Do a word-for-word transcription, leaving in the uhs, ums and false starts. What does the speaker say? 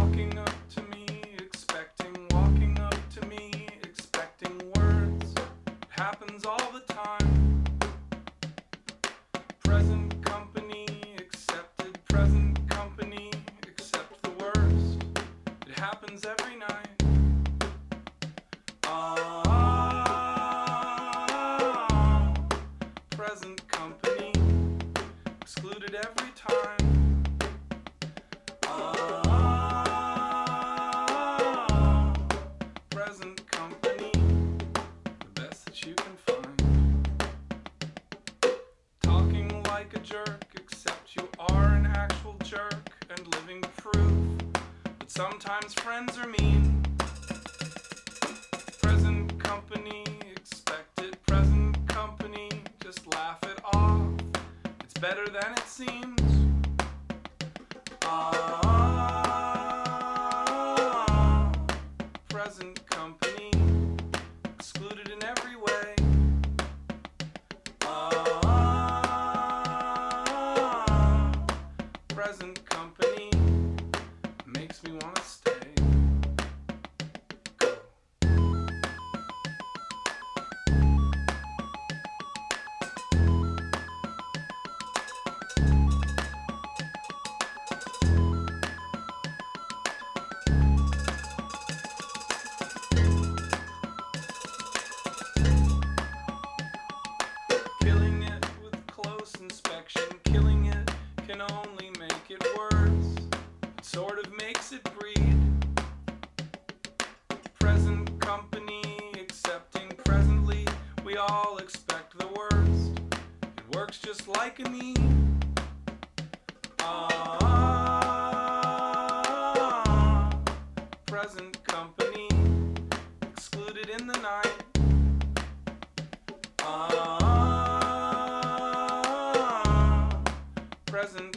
Walking up to me, expecting, walking up to me, expecting words. It happens all the time. Present company accepted, present company accept the worst. It happens every night. Ah, present company excluded every time. Ah, present company, the best that you can find. Talking like a jerk, except you are an actual jerk, and living proof that sometimes friends are mean. Present company, expected present company, just laugh it off. It's better than it seems. Ah, present company, excluded in every way. Ah, present company, makes me want to stay. Killing it with close inspection, killing it can only make it worse. It sort of makes it breed. Present company accepting presently, we all expect the worst. It works just like a need. Ah, present company excluded in the night. Ah, present